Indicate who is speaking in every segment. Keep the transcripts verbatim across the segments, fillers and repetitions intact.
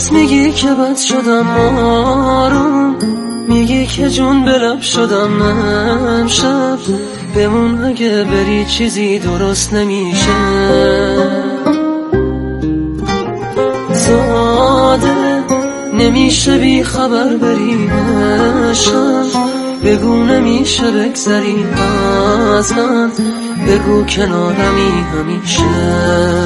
Speaker 1: راست میگی که بد شدم آروم، میگی که جون به لب شدم امشب، بمون اگه بری چیزی درست نمیشه. زاده نمیشه بی خبر بری نشم، بگو نمیشه بگذری از من، بگو کنارمی همیشه.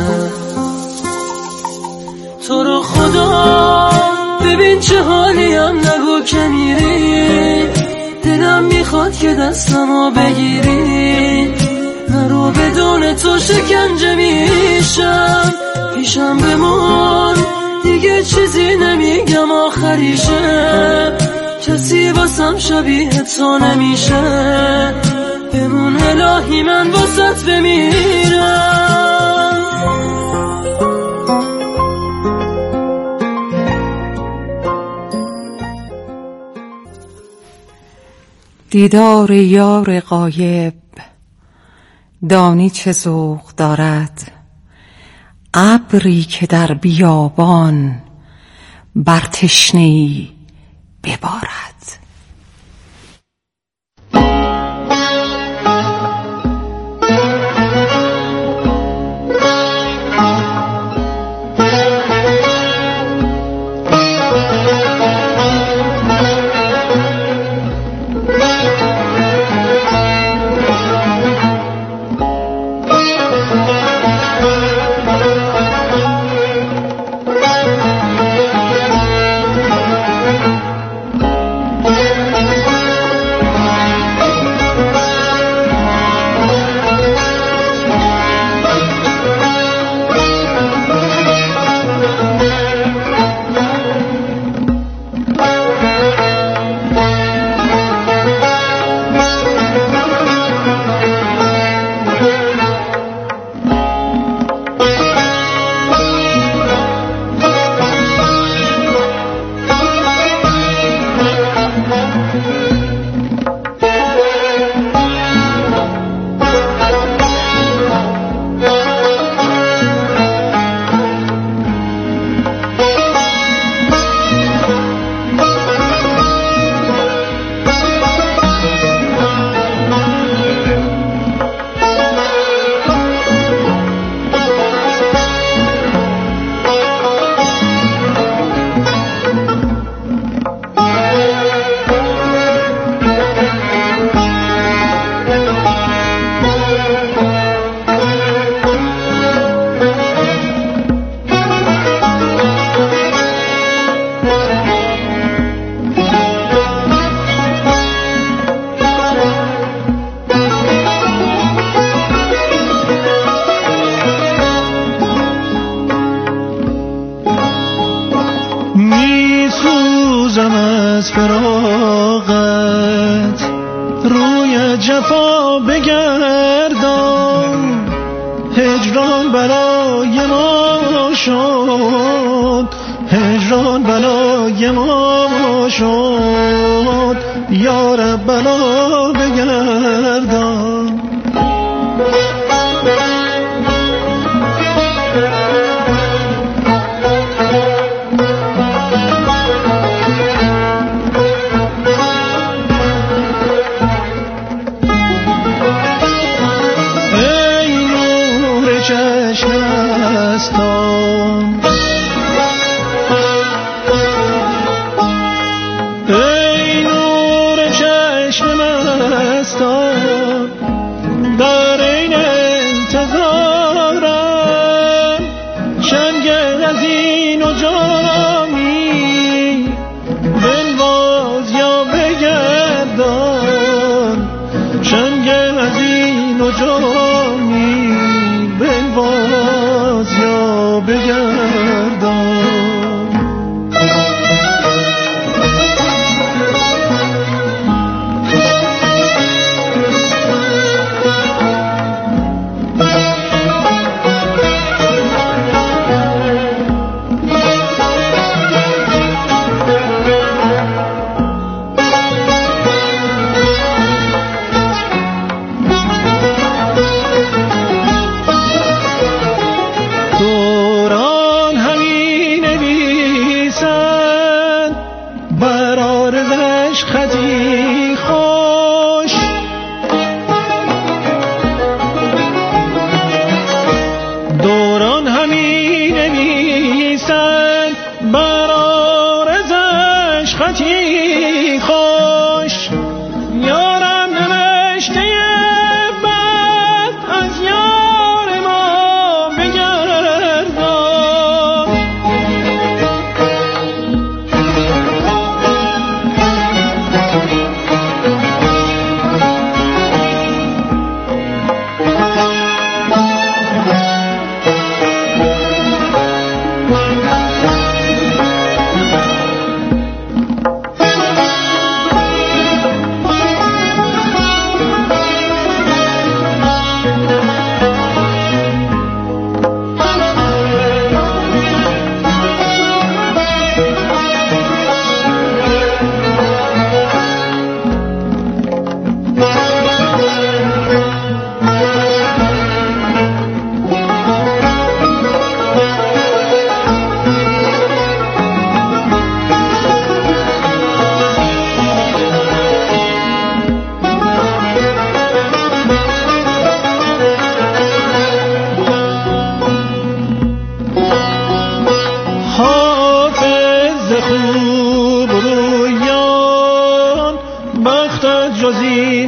Speaker 1: تو رو خدا ببین چه حالیم، نگو که میری، دلم میخواد که دستمو بگیری، نرو بدون تو شکنجه میشم، پیشم بمون دیگه چیزی نمیگم آخریشه، کسی واسم شبیه تو نمیشه، بمون الهی من واسط بمیرم.
Speaker 2: دیدار یار غایب دانی چه ذوق دارد، ابری که در بیابان بر تشنه‌ای ببارد.
Speaker 3: میسوزم از فراقت، روی جفا بگردان، هجران برای ما شد، هجران برای ما شد، یارب بلا بگردان. چشمستان ای نور چشم مستان، در این انتظارم چنگ از این و جامی، بنواز یا بگردان، چنگ از این و جامی، بنواز یا بگردان. تو را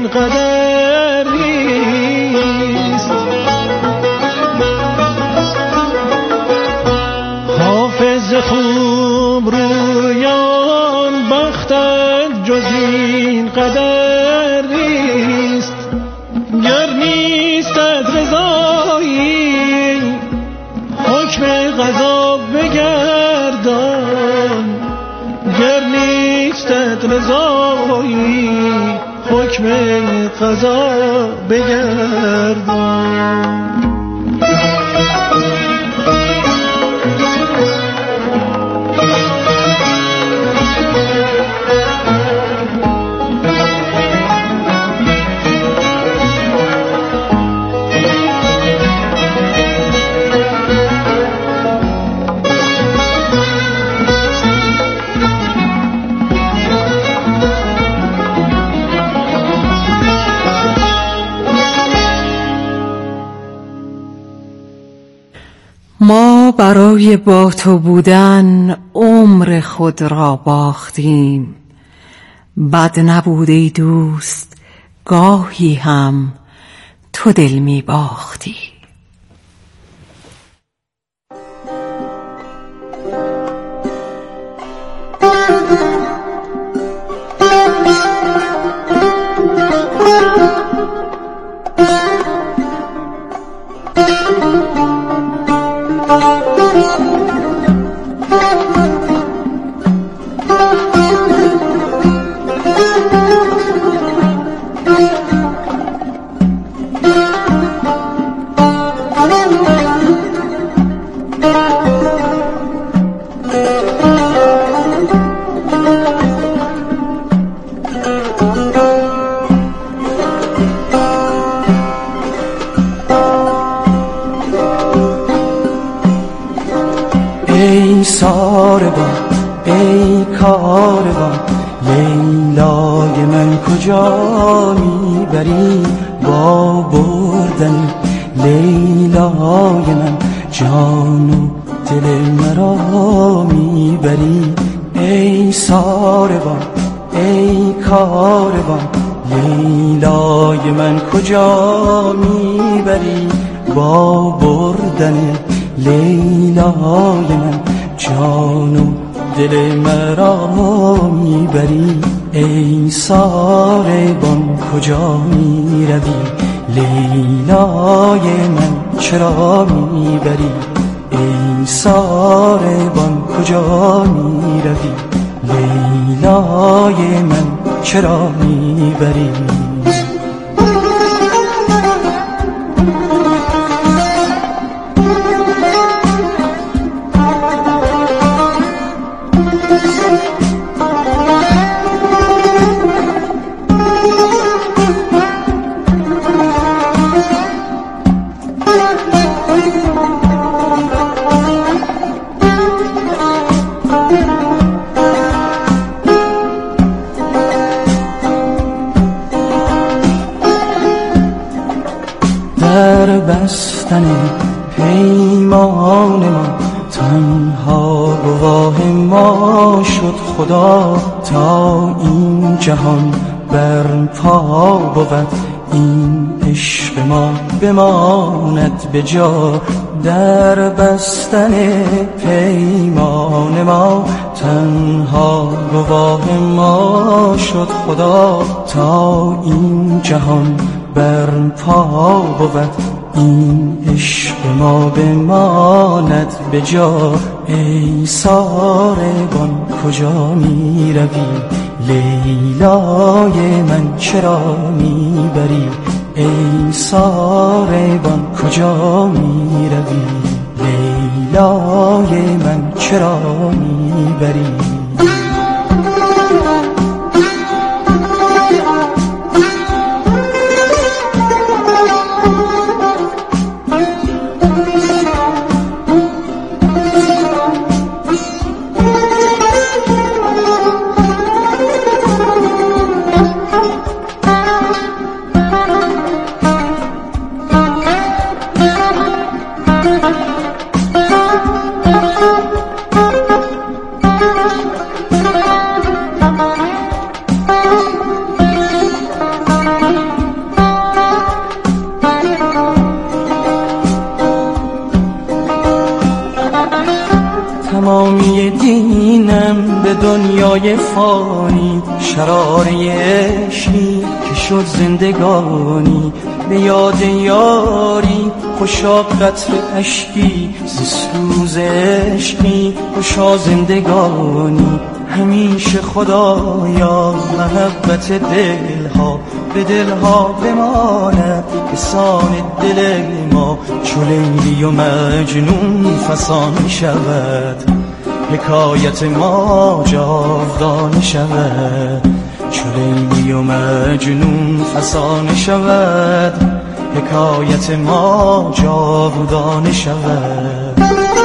Speaker 3: قدر نیست. حافظ خوب رویان بختت جز این قدر نیست. گر نیستت رضایی حکم قضا بگردان. گر نیستت رضایی حکم قضا بگردان.
Speaker 2: ما برای با تو بودن عمر خود را باختیم. بد نبود ای دوست گاهی هم تو دل می باختی.
Speaker 4: ای ساربان ای کاروان لیلای من کجا میبری؟ با بردن لیلای من جان و دل مرا میبری. ای ساربان ای کاروان لیلای من کجا میبری؟ با بردن لیلای من جان و دل مرا میبری. ای ساربان کجا میروی؟ لیلای من چرا میبری؟ ای ساربان کجا میروی؟ لیلای من چرا میبری؟ در بستن پیمان ما تنها گواه ما شد خدا. تا این جهان برپا بود این عشق ما بماند به جا. در بستن پیمان ما تنها گواه ما شد خدا. تا این جهان برپا بود این عشق ما بماند به جا. ای ساربان کجا می روی؟ لیلای من چرا میبری؟ ای ساربان کجا می روی؟ لیلای من چرا میبری؟
Speaker 3: Thank you.
Speaker 4: درد دنیای فانی، شراره عشقی که شد زندگانی. به یاد یاری خوشا قطر اشکی، ز سوز عشقی خوشا زندگانی. همیشه خدایا محبت دلها به دلها بماند، به سان دل ما چو لیلی و مجنون فسانه شود. حکایت ما جاودانه شود، چو لیلی و مجنون فسانه شود. حکایت ما جاودانه شود.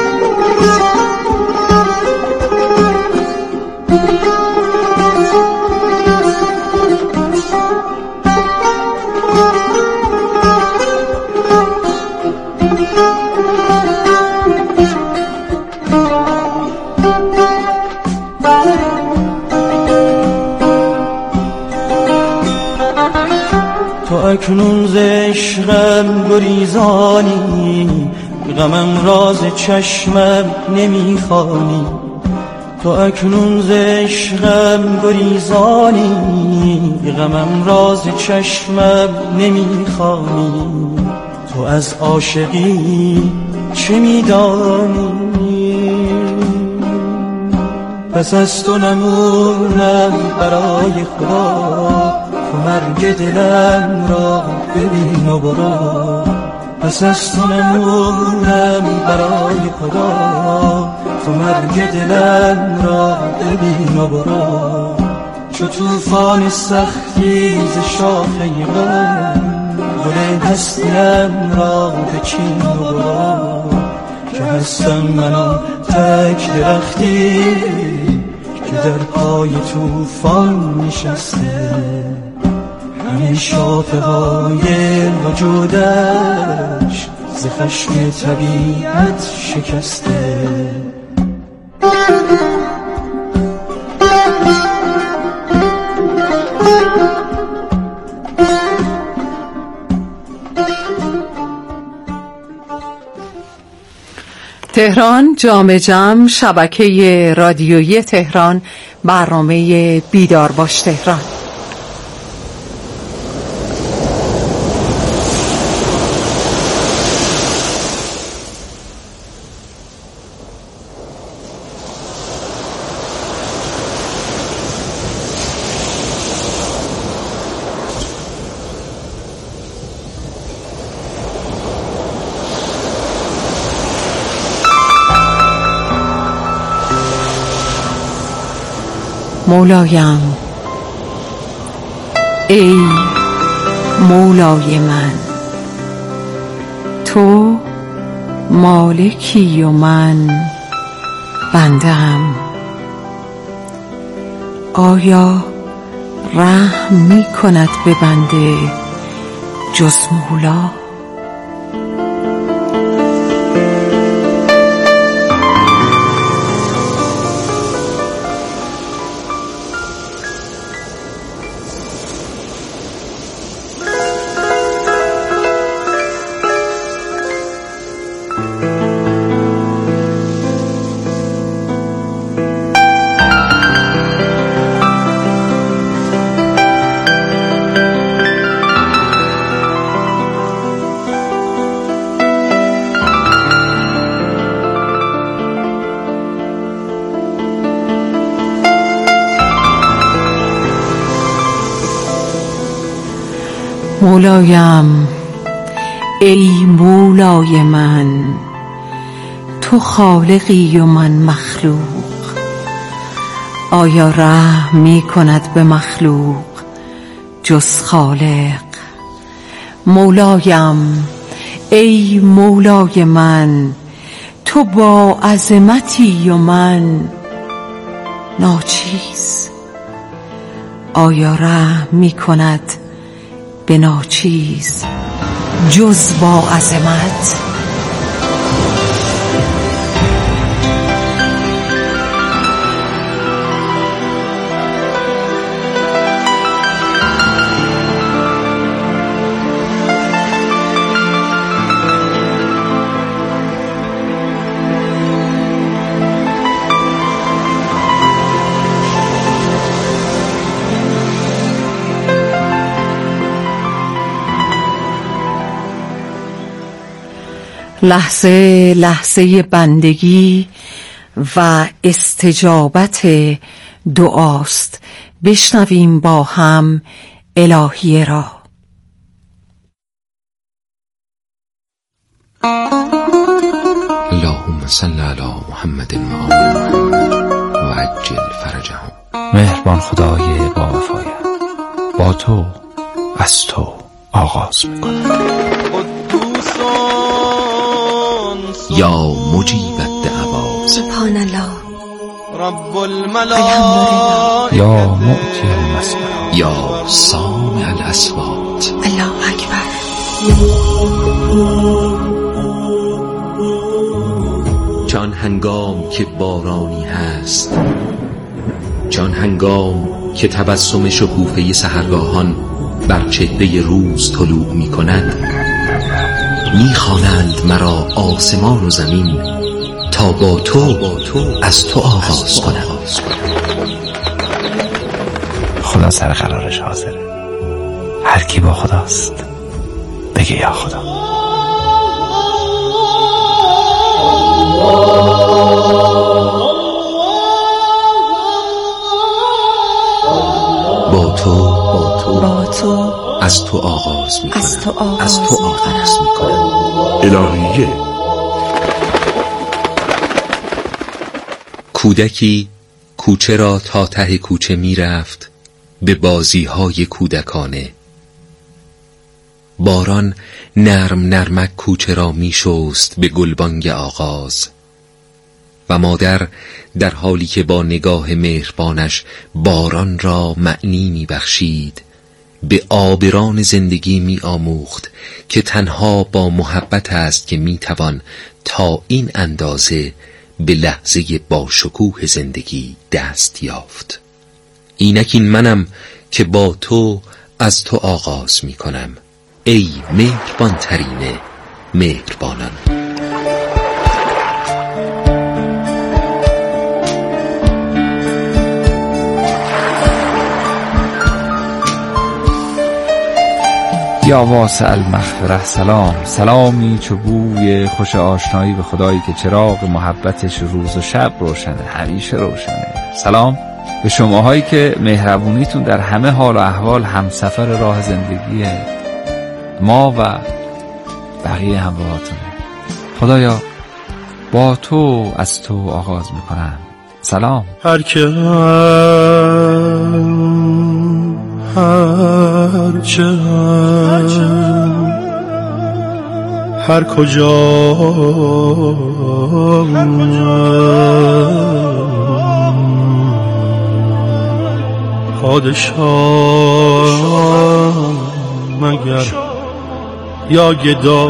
Speaker 4: تو اکنون ز عشقم گریزانی، غمم راز چشمم نمیخوانی. تو اکنون ز عشقم گریزانی، غمم راز چشمم نمیخوانی. تو از عاشقی چه میدانی؟ پس از تو نمونم برای خدا، تو مرگ دلم را ببین و برو. پس از تو نمونم برای خدا، تو مرگ دلم را ببین و برو. چو توفان سختی ز شاخه غم، گل هستیم را بچین و برو. که هستم من تک درختی که در پای توفان نشسته، همه شاخه های وجودش ز خشم طبیعت شکسته.
Speaker 2: تهران جام جم، شبکه رادیویی تهران، برنامه بیدار باش تهران. مولایم، ای مولای من، تو مالکی و من بنده‌ام. آیا رحم می کند به بنده جز مولا؟ مولایم، ای مولای من، تو خالقی و من مخلوق. آیا رحم می کند به مخلوق جز خالق؟ مولایم، ای مولای من، تو با عظمتی و من ناچیز. آیا رحم می کند به ناچیز جز با عظمت؟ لحظه لحظه بندگی و استجابت دعاست. بشنویم با هم الهیه را.
Speaker 5: اللهم صل علی محمد و آله و عجل فرجهم.
Speaker 6: مهربان خدای با وفایت، با تو از تو آغاز میکنم.
Speaker 5: یا مجیب الدعوات،
Speaker 7: سبحان الله
Speaker 3: رب الملائکه،
Speaker 6: یا معطی المسئلات،
Speaker 5: یا سامع الاصوات.
Speaker 7: الله اکبر.
Speaker 5: چون هنگام که بارانی هست، چون هنگام که تبسم شکوفه سحرگاهان بر چهره روز طلوع می کند، می خوانند مرا آسمان و زمین تا با تو, با تو از تو آغاز کنم.
Speaker 6: خدا سر قرارش حاضره. هر کی با خداست بگه یا خدا.
Speaker 5: با تو با تو
Speaker 7: با تو
Speaker 5: از تو آغاز می کنم.
Speaker 7: از تو آغاز,
Speaker 5: از تو آغاز می کنم.
Speaker 8: الهیه.
Speaker 5: کودکی کوچه را تا ته کوچه می رفت به بازی های کودکانه. باران نرم نرمک کوچه را می شست به گلبانگ آغاز و مادر در حالی که با نگاه مهربانش باران را معنی می بخشید به آبران زندگی می آموخت که تنها با محبت است که می توان تا این اندازه به لحظه با شکوه زندگی دست یافت. اینک این منم که با تو از تو آغاز می کنم، ای مهربان ترین مهربانان.
Speaker 6: یا واسع المغفره سلام. سلامی چو بوی خوش آشنایی به خدایی که چراغ محبتش روز و شب روشنه، همیشه روشنه. سلام به شماهایی که مهربونیتون در همه حال و احوال همسفر راه زندگی ما و بقیه همراهاتونه. خدایا با تو از تو آغاز میکنم. سلام.
Speaker 3: هر که هر چه هر کجا پادشاه مگر یا گدا،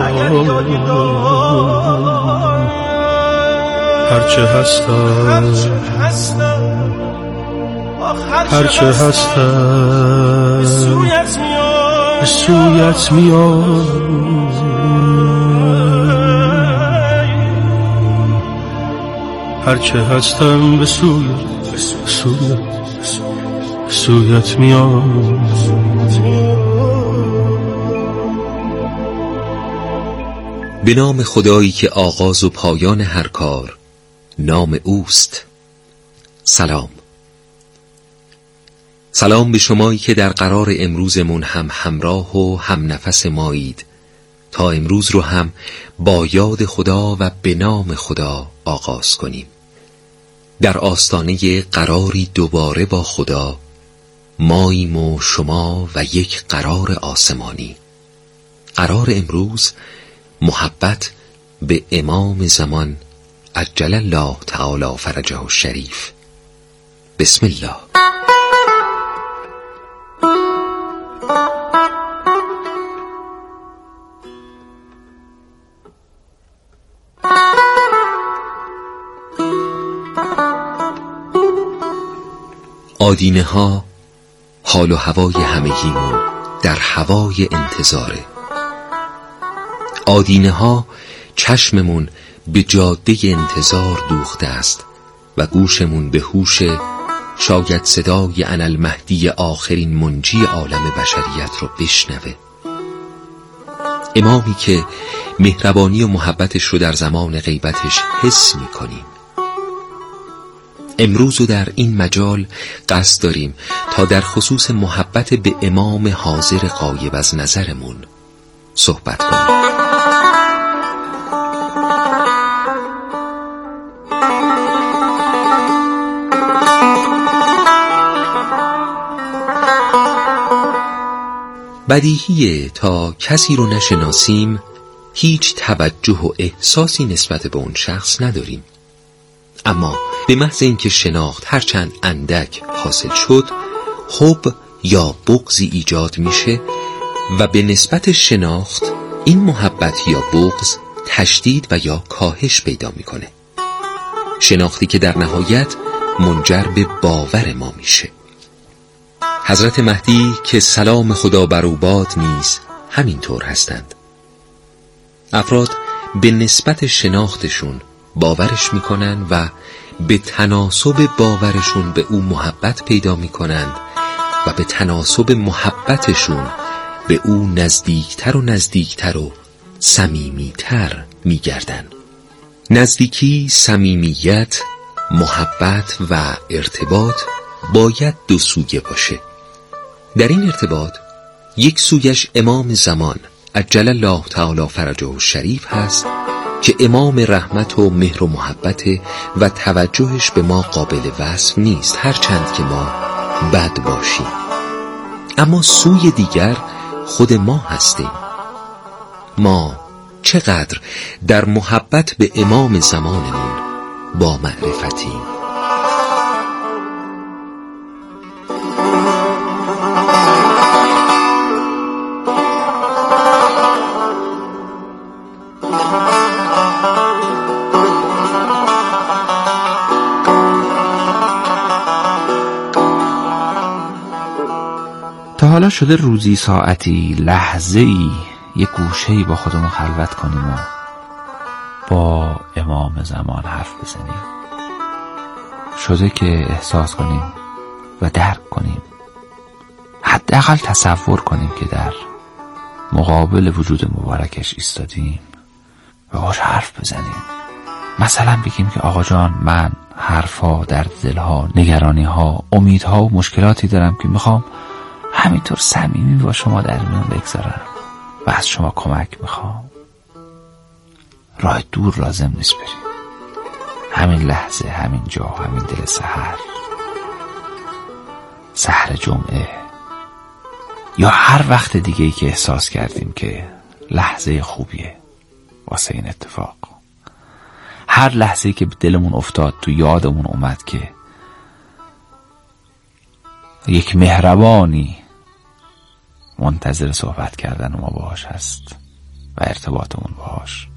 Speaker 3: هرچه هستم هرچه هستم به سویت میام، هرچه هستم به سویت سویت سویت میام.
Speaker 5: به نام خدایی که آغاز و پایان هر کار نام اوست. سلام. سلام به شمایی که در قرار امروزمون هم همراه و هم نفس مایید تا امروز رو هم با یاد خدا و به نام خدا آغاز کنیم. در آستانه قراری دوباره با خدا، ماییم و شما و یک قرار آسمانی. قرار امروز محبت به امام زمان عجل الله تعالی فرجه الشریف. بسم الله. آدینه ها حال و هوای همگیمون در هوای انتظاره. آدینه ها چشممون به جاده انتظار دوخته است و گوشمون به هوش شاید صدای انالمهدی آخرین منجی عالم بشریت رو بشنوه. امامی که مهربانی و محبتش رو در زمان غیبتش حس میکنیم. امروز و در این مجال قصد داریم تا در خصوص محبت به امام حاضر غایب از نظرمون صحبت کنیم. بدیهیه تا کسی رو نشناسیم هیچ توجه و احساسی نسبت به اون شخص نداریم، اما به محض اینکه شناخت هرچند اندک حاصل شد، حب یا بغضی ایجاد میشه و به نسبت شناخت این محبت یا بغض تشدید و یا کاهش پیدا میکنه. شناختی که در نهایت منجر به باور ما میشه. حضرت مهدی که سلام خدا بر او باد نیز همینطور هستند. افراد به نسبت شناختشون باورش میکنن و به تناسب باورشون به او محبت پیدا میکنند و به تناسب محبتشون به او نزدیکتر و نزدیکتر و صمیمیتر میگردن. نزدیکی، صمیمیت، محبت و ارتباط باید دو سویه باشه. در این ارتباط یک سویش امام زمان عجل الله تعالی فرجه الشریف هست که امام رحمت و مهر و محبت و توجهش به ما قابل وصف نیست، هرچند که ما بد باشیم. اما سوی دیگر خود ما هستیم. ما چقدر در محبت به امام زمانمون با معرفتیم.
Speaker 6: تا حالا شده روزی ساعتی لحظه‌ای یک گوشه‌ای با خودمون خلوت کنیم و با امام زمان حرف بزنیم؟ شده که احساس کنیم و درک کنیم، حداقل تصور کنیم که در مقابل وجود مبارکش ایستادیم و باش حرف بزنیم. مثلا بگیم که آقا جان، من حرفا، در دلها، نگرانیها، امیدها و مشکلاتی دارم که میخوام همینطور صمیمی با شما در میون بگذارم و از شما کمک میخوام. راه دور لازم نیست بریم، همین لحظه، همین جا، همین دل سحر، سحر جمعه یا هر وقت دیگه‌ای که احساس کردیم که لحظه خوبیه واسه این اتفاق، هر لحظه‌ای که به دلمون افتاد، تو یادمون اومد که یک مهربانی منتظر صحبت کردن ما باهاش هست و ارتباطمون باهاش،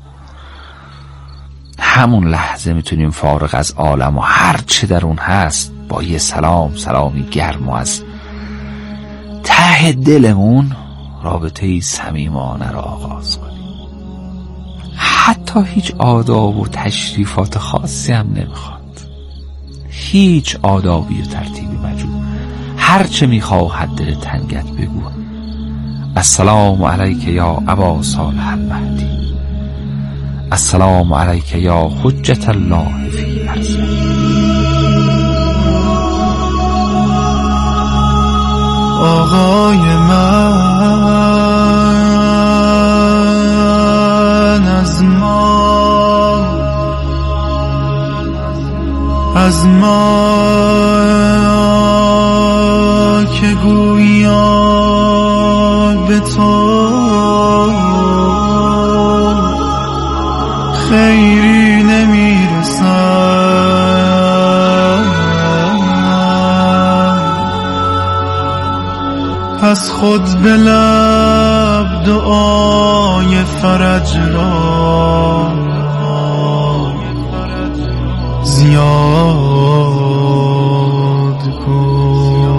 Speaker 6: همون لحظه میتونیم فارغ از عالم و هر چه در اون هست با یه سلام، سلامی گرم و از ته دلمون رابطه‌ای صمیمانه را آغاز کنیم. حتی هیچ آداب و تشریفات خاصی هم نمیخواد، هیچ آدابی و ترتیبی مجبور، هر چه میخواهد دل تنگت بگو. السلام علیک یا ابا صالح المهدی، السلام علیک یا حجت الله فی ارضه.
Speaker 4: آقای من از ما، از ما که گویا به تو خیری نمیرسد، پس خود به لب دعای فرج را زیاد کن.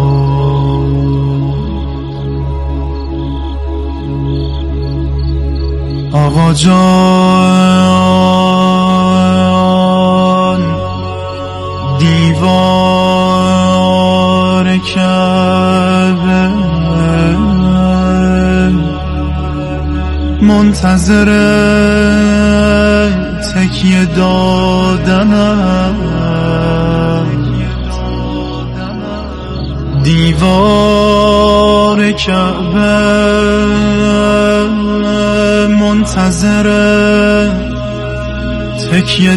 Speaker 4: آقا جان، دیوار کعبه منتظر تکیه دادنم، دیوار کعبه منتظر تکیه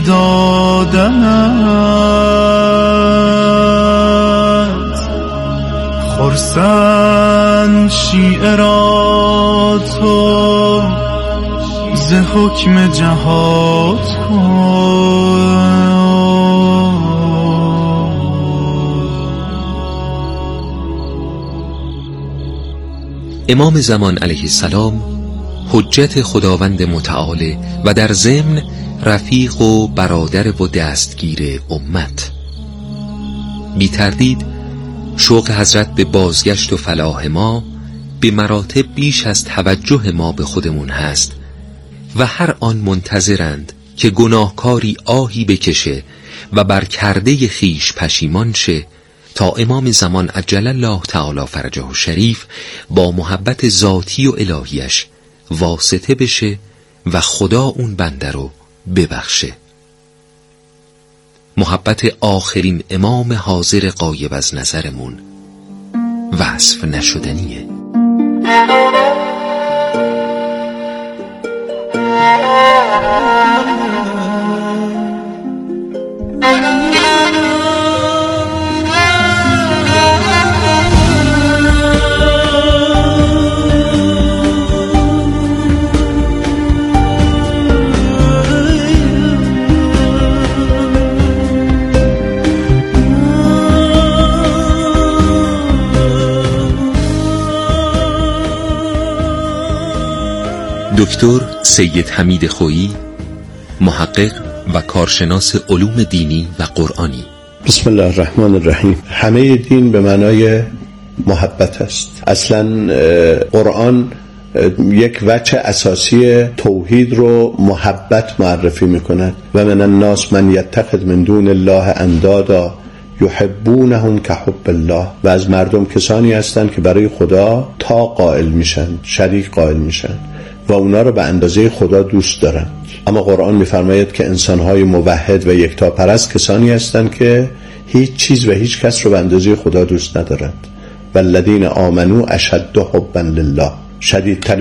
Speaker 4: دادنت، خرسند شیعه را تو ز حکم جهاد کن.
Speaker 5: امام زمان علیه السلام حجت خداوند متعال و در ضمن رفیق و برادر و دستگیر امت. بی تردید شوق حضرت به بازگشت و فلاح ما به مراتب بیش از توجه ما به خودمون هست و هر آن منتظرند که گناهکاری آهی بکشه و بر کرده خیش پشیمان شه تا امام زمان عجل الله تعالی فرجه الشریف با محبت ذاتی و الهیش واسطه بشه و خدا اون بنده رو ببخشه. محبت آخرین امام حاضر غایب از نظرمون وصف نشدنیه. دکتر سید حمید خویی، محقق و کارشناس علوم دینی و قرآنی.
Speaker 7: بسم الله الرحمن الرحیم. همه دین به معنای محبت است. اصلا قرآن یک وجه اساسی توحید رو محبت معرفی میکند و من الناس من یتخذ من دون الله اندادا یحبونهم کحب الله. و از مردم کسانی هستند که برای خدا تا قائل میشن، شریک قائل میشن و اونا رو به اندازه خدا دوست دارند. اما قرآن میفرماید که انسانهای موحد و یکتاپرست کسانی هستند که هیچ چیز و هیچ کس رو به اندازه خدا دوست ندارند. والذین آمنوا اشد حبا لله. شدیدترین